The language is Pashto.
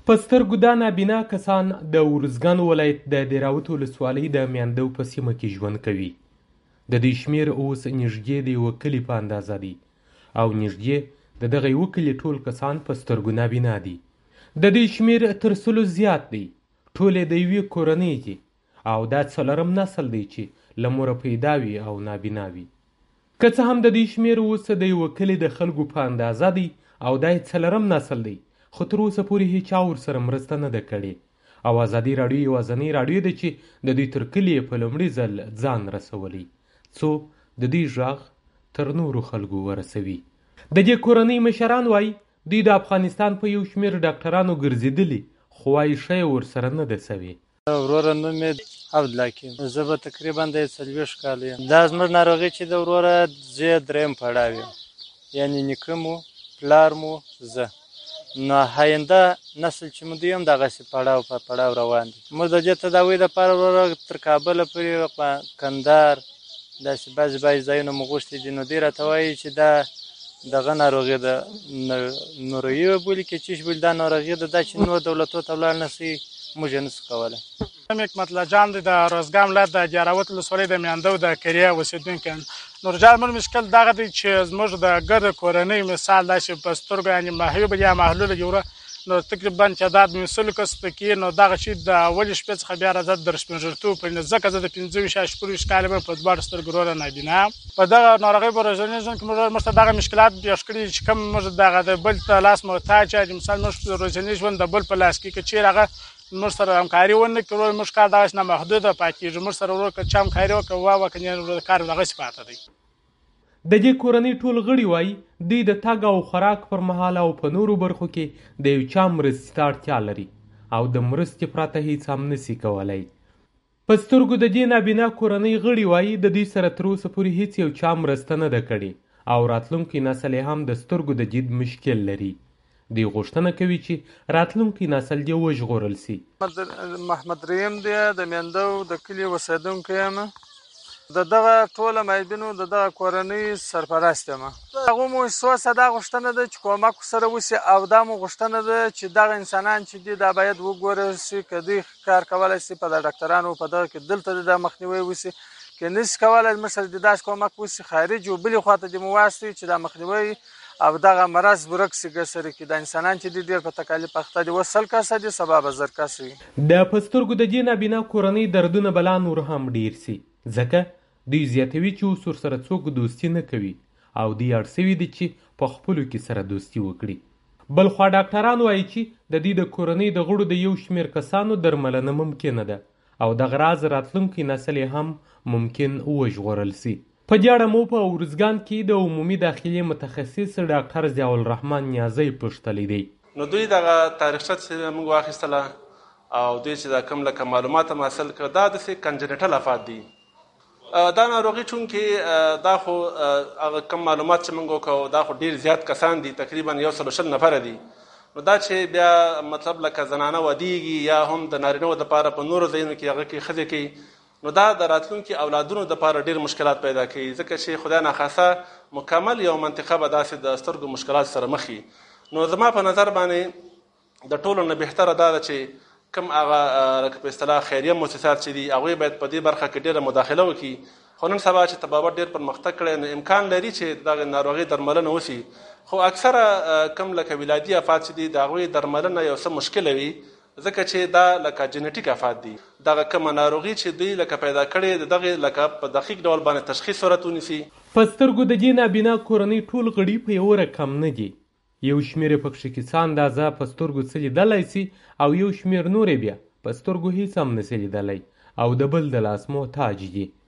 په سترګو دا نابینا کسان د ارزګان ولایت د دیراوت ولسوالۍ د میاندو په سیمه کې ژوند کوي. د دوی شمېر اوس نږدې د یوه کلي په اندازه دی او نږدې د دغه یوه کلي ټول کسان په سترګو نابینا دي. د دوی شمېر تر 100 زیات دی. ټول یې د یوې کورنۍ دي او دا 4م نسل دی چې له موره پیدا وي او نابینا وي. که څه هم د دوی شمېر اوس د یوه کلي د خلکو په اندازه دی او دا یې 4م نسل دی، خو تر اوسه پورې هیچا ورسره مرسته نه ده کړې او ازادي راډیو یوازینۍ راډیو ده چې د دوی تر کلي یې په لومړي ځل ځان رسولی، څو د دوی غږ تر نورو خلکو ورسوي. د دې کورنۍ مشران وایي دوی د افغانستان په یو شمېر ډاکټرانو ګرځېدلي، خو وایي ښه یې ورسره نه ده سوې. وروره نوم یې عبدالحکیم، زه به تقریبا د 40 کاله یم. دا زموږ ناروغي چې د وروره زه 3م پړاو یم، یعنې نیکه مو پلار مو زه، نو آینده نسل چې موږ دوی هم دغسې پړاو په پړاو روان دي. موږ د دې تداوۍ دپاره وروره تر کابله پورې کندهار داسې بعضې ځایونه مو غوښتي دي. نو دوی راته وایي چې دا دغه ناروغي ده، نورویي بولي که چیش بولي، دا ناروغي ده، دا چې نور دولتو ته ولاړ نه شي موږ یې نشو کولی. حکمت الله جان دی، د ارزګان ولایت د دیراوت ولسوالۍ د میاندو د کریه اوسېدونکی یم. نورجان موږ مشکل دغه دی چې زموږ د ګرده کورنۍ مثال دا چې په سترګو یعنې محیوب یا محلوله جوړه، نو تقریبا تعداد مې 100 کس پکې، نو دغه شي د اولې شپې څخه بیا راځه در شپېنځرتوب پورې، ځکه زه د 25 کاله یم په دواړو سترګو وروره نابینا یم. په دغه ناروغۍ په ورځني ژوند کې موږ ته دغه مشکلات پیښ کړي چې کوم موږ دغه د بل ته لاس محتاج یو، مثال موږ ورځني ژوند د بل په لاس کې که چېرې هغه موږ سره همکاري ونه کړي، موږ کار دغسې نامحدوده پاتې کېږي. موږ سره ورور که چا همکاري وکړه وکړي، کار دغسې پاته دی. د دې کورنۍ ټول غړي وایي دوی د تګ او خوراک پر مهال او په نورو برخو کې د یو چا مرستې ته اړتیا لري او د مرستې پرته هیڅ هم نسي کولی. په سترګو د دې نابینا کورنۍ غړي وایي د دوی سره تر اوسه پورې هیڅ یو چا مرسته نه ده کړې او راتلونکی نسل یې هم د سترګو د دید مشکل لري. دوی غوښتنه کوي چې راتلونکی نسل دې وژغورل سي. محمد رحیم دی، د میاندو د کلي اوسېدونکی یم. د دغه ټوله معیبینو د دغه کورنۍ سرپرست یم. هغو مو احساسه دا غوښتنه ده چې کومک سره وسي او دا مو غوښتنه ده چې دغه انسانان چې دي دا باید وګورل سي، که دوی کار کولی سي په د ډاکټرانو په دغه کې دلته د مخنیوی وسي، که نسي کولی موږ سره د داسې کومک وسي خارج و بلې خواته دې مو واستوي چې دا مخنیوی او دغه مرض ورک سي. ګسرې کې د انسانان چې دي ډېر په تکالیف اخته دي، اوس 100 کسه دي، سبا به 1000 کسه وي. د په سترګو د دې نابینا کورنۍ دردونه به لا نور هم ډېر سي، ځکه دوی زیاتوي چې اوس ورسره څوک دوستي نه کوي او دوی اړ سوي دي چې په خپلو کې سره دوستي وکړي. بلخوا ډاکټران وایي چې د دوی د کورنۍ د غړو د یو شمېر کسانو درملنه ممکنه ده او دغه راز راتلونکی نسل یې هم ممکن وژغورل سي. په دې اړه مو په ارزګان کې د عمومي داخلي متخصص ډاکټر ضیاءالرحمن نیازی پوښتلی دی. نو دوی دغه تاریخچه چې موږ واخیستله او دوی چې دا کوم لکه معلومات هم حاصل کړه، دا داسې کنجنټل افات دي. دا ناروغي چونکې دا خو هغه کم معلومات چې موږ وکړو دا خو ډېر زیات کسان دي، تقریبا 120 نفره دي. نو دا چې بیا مطلب لکه زنانه ودیږي یا هم د نارینهو دپاره په نورو ځایونو کې هغه کې ښځې کوي، نو دا د راتلونکي اولادونو دپاره ډېر مشکلات پیدا کوي، ځکه چې خدای ناخواسته مکمل یو منطقه به داسې د سترګو مشکلات سره مخ وي. نو زما په نظر باندې د ټولو نه بهتره دا ده چې کوم هغه لکه په اصطلاح خیریه مؤسسات چې دي هغوی باید په دې برخه کې ډېره مداخله وکړي. خو نن سبا چې طبابت ډېر پرمختګ کړی، نو امکان لري چې دغه ناروغۍ درملنه وسي، خو اکثره کم لکه ولادي افات چې دي د هغوی درملنه یو څه مشکله وي، ځکه چې دا لکه جنټیک افات دي. دغه کومه ناروغي چې دوی لکه پیدا کړې د دغې لکه په دقیق ډول باندې تشخیص صورت ونیسي. په سترګو د دې نابینا کورنۍ ټول غړي په یو رقم نه دي. یو شمېر یې پکښې کې څه اندازه په سترګو څه لیدلی سي او یو شمېر نور یې بیا په سترګو هیڅ هم نسي لیدلی او د بل د لاس محتاج دي.